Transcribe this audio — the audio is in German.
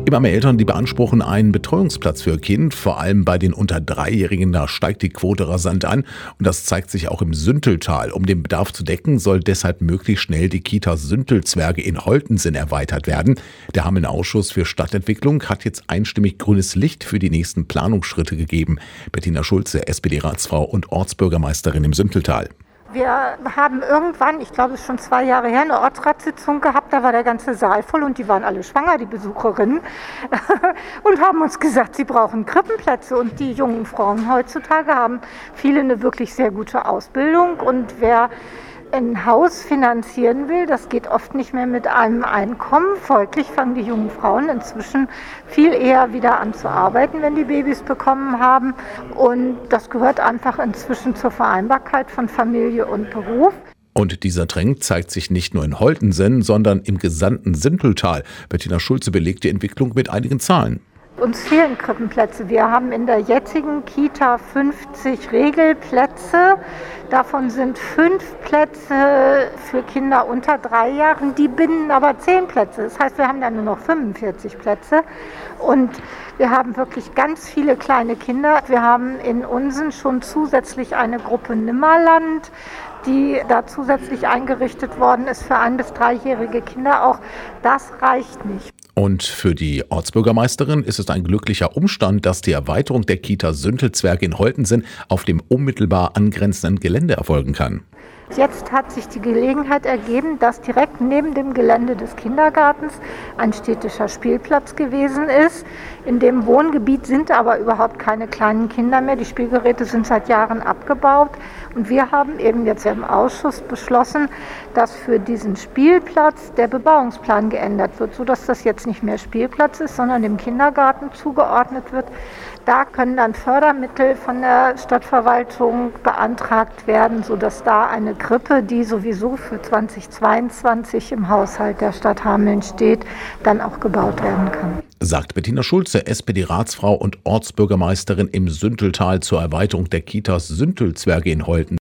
Immer mehr Eltern, die beanspruchen einen Betreuungsplatz für ihr Kind. Vor allem bei den unter 3-Jährigen, da steigt die Quote rasant an. Und das zeigt sich auch im Sünteltal. Um den Bedarf zu decken, soll deshalb möglichst schnell die Kita Süntelzwerge in Holtensen erweitert werden. Der Hameln-Ausschuss für Stadtentwicklung hat jetzt einstimmig grünes Licht für die nächsten Planungsschritte gegeben. Bettina Schulze, SPD-Ratsfrau und Ortsbürgermeisterin im Sünteltal. Wir haben irgendwann, ich glaube es ist schon 2 Jahre her, eine Ortsratssitzung gehabt, da war der ganze Saal voll und die waren alle schwanger, die Besucherinnen, und haben uns gesagt, sie brauchen Krippenplätze. Und die jungen Frauen heutzutage haben viele eine wirklich sehr gute Ausbildung, und wer ein Haus finanzieren will, das geht oft nicht mehr mit einem Einkommen. Folglich fangen die jungen Frauen inzwischen viel eher wieder an zu arbeiten, wenn die Babys bekommen haben. Und das gehört einfach inzwischen zur Vereinbarkeit von Familie und Beruf. Und dieser Trend zeigt sich nicht nur in Holtensen, sondern im gesamten Sünteltal. Bettina Schulze belegt die Entwicklung mit einigen Zahlen. Uns fehlen Krippenplätze. Wir haben in der jetzigen Kita 50 Regelplätze. Davon sind 5 Plätze für Kinder unter 3 Jahren. Die binden aber 10 Plätze. Das heißt, wir haben dann nur noch 45 Plätze. Und wir haben wirklich ganz viele kleine Kinder. Wir haben in Unsen schon zusätzlich eine Gruppe Nimmerland, die da zusätzlich eingerichtet worden ist für 1- bis 3-jährige Kinder. Auch das reicht nicht. Und für die Ortsbürgermeisterin ist es ein glücklicher Umstand, dass die Erweiterung der Kita Süntelzwerge in Holtensen auf dem unmittelbar angrenzenden Gelände erfolgen kann. Jetzt hat sich die Gelegenheit ergeben, dass direkt neben dem Gelände des Kindergartens ein städtischer Spielplatz gewesen ist. In dem Wohngebiet sind aber überhaupt keine kleinen Kinder mehr. Die Spielgeräte sind seit Jahren abgebaut. Und wir haben eben jetzt im Ausschuss beschlossen, dass für diesen Spielplatz der Bebauungsplan geändert wird, sodass das jetzt nicht mehr Spielplatz ist, sondern dem Kindergarten zugeordnet wird. Da können dann Fördermittel von der Stadtverwaltung beantragt werden, sodass da eine Krippe, die sowieso für 2022 im Haushalt der Stadt Hameln steht, dann auch gebaut werden kann. Sagt Bettina Schulze, SPD-Ratsfrau und Ortsbürgermeisterin im Sünteltal zur Erweiterung der Kitas Süntelzwerge in Holten.